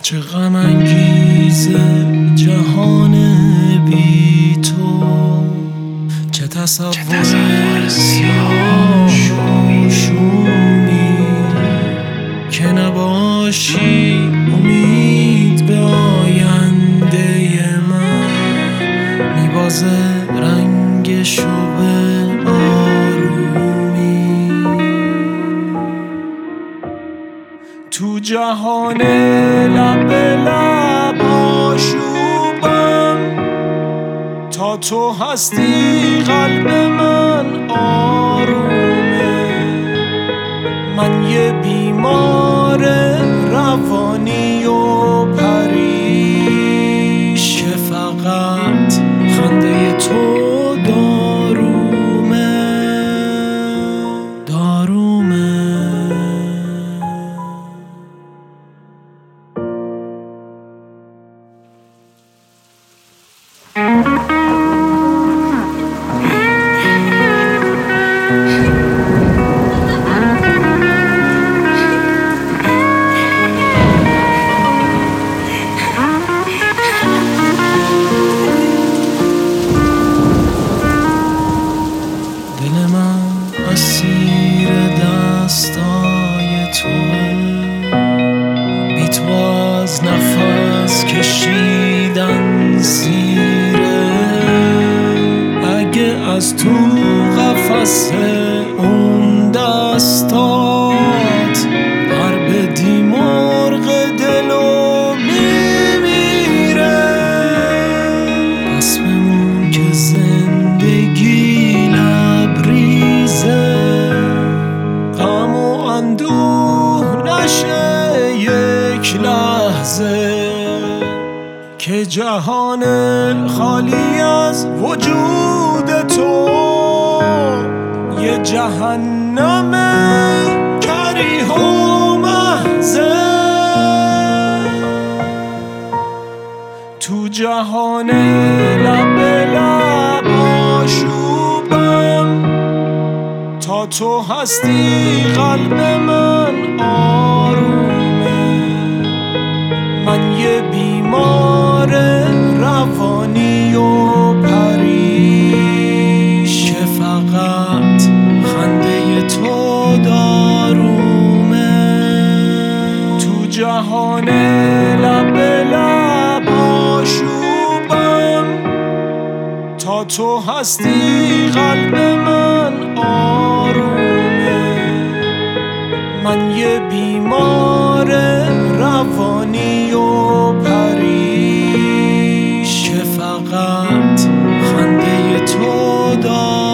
چه غم انگیزه جهان بی تو، چه تصور سیاه شومی که نباشی امید به آینده من، میبازه رنگشو به آرومی. تو جهان لب به لب آشوبم، تا تو هستی قلب من آرومه. من یه بیمار روانی و پریش که فقط خنده تو دارومه. دل من اسیر دستای توه، بی تو از نفس کشیدن سیره. اگه از تو قفس اون دستات پر بدی مرغ دلو میمیره. پس بمون که زندگی لبریزه، غم و اندوه نشه یک لحظه، که جهان خالی از وجود تو یه جهنم کریه و محضه. تو جهان لب به لب آشوبم، تا تو هستی قلب من آرومه. من یه بیمار روانی و پریش که فقط خنده تو دارومه. تو جهان لب به لب آشوبم، تا تو هستی قلب من آرومه. من یه بیمار روانی و پریش که فقط خنده تو